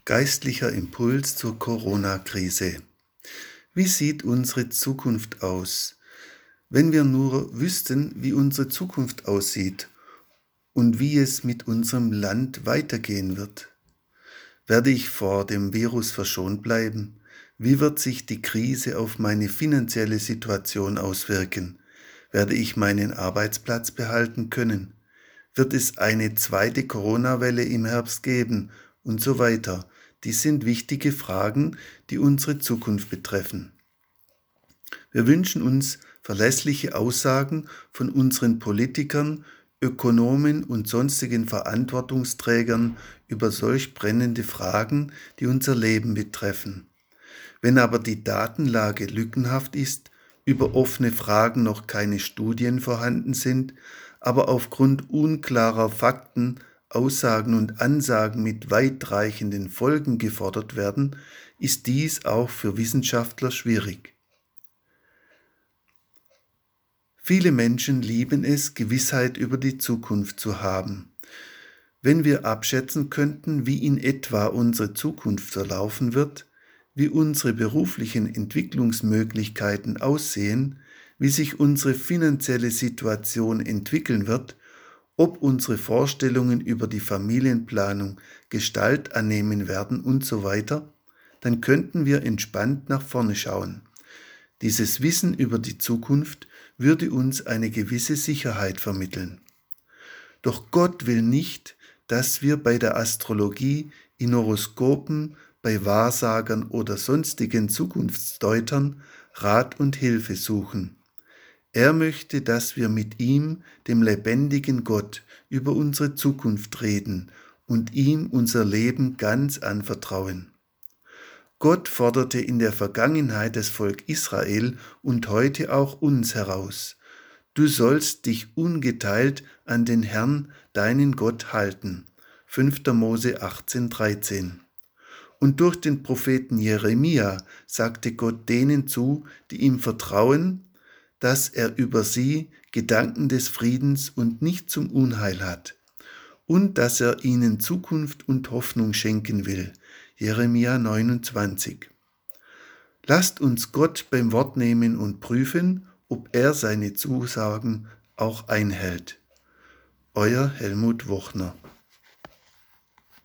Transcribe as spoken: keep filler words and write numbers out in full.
Geistlicher Impuls zur Corona-Krise. Wie sieht unsere Zukunft aus? Wenn wir nur wüssten, wie unsere Zukunft aussieht und wie es mit unserem Land weitergehen wird. Werde ich vor dem Virus verschont bleiben? Wie wird sich die Krise auf meine finanzielle Situation auswirken? Werde ich meinen Arbeitsplatz behalten können? Wird es eine zweite Corona-Welle im Herbst geben? Und so weiter. Dies sind wichtige Fragen, die unsere Zukunft betreffen. Wir wünschen uns verlässliche Aussagen von unseren Politikern, Ökonomen und sonstigen Verantwortungsträgern über solch brennende Fragen, die unser Leben betreffen. Wenn aber die Datenlage lückenhaft ist, über offene Fragen noch keine Studien vorhanden sind, aber aufgrund unklarer Fakten Aussagen und Ansagen mit weitreichenden Folgen gefordert werden, ist dies auch für Wissenschaftler schwierig. Viele Menschen lieben es, Gewissheit über die Zukunft zu haben. Wenn wir abschätzen könnten, wie in etwa unsere Zukunft verlaufen wird, wie unsere beruflichen Entwicklungsmöglichkeiten aussehen, wie sich unsere finanzielle Situation entwickeln wird, ob unsere Vorstellungen über die Familienplanung Gestalt annehmen werden und so weiter, dann könnten wir entspannt nach vorne schauen. Dieses Wissen über die Zukunft würde uns eine gewisse Sicherheit vermitteln. Doch Gott will nicht, dass wir bei der Astrologie, in Horoskopen, bei Wahrsagern oder sonstigen Zukunftsdeutern Rat und Hilfe suchen. Er möchte, dass wir mit ihm, dem lebendigen Gott, über unsere Zukunft reden und ihm unser Leben ganz anvertrauen. Gott forderte in der Vergangenheit das Volk Israel und heute auch uns heraus. Du sollst dich ungeteilt an den Herrn, deinen Gott, halten. fünfter Mose achtzehn dreizehn. Und durch den Propheten Jeremia sagte Gott denen zu, die ihm vertrauen, dass er über sie Gedanken des Friedens und nicht zum Unheil hat und dass er ihnen Zukunft und Hoffnung schenken will. Jeremia neunundzwanzig. Lasst uns Gott beim Wort nehmen und prüfen, ob er seine Zusagen auch einhält. Euer Helmut Wochner.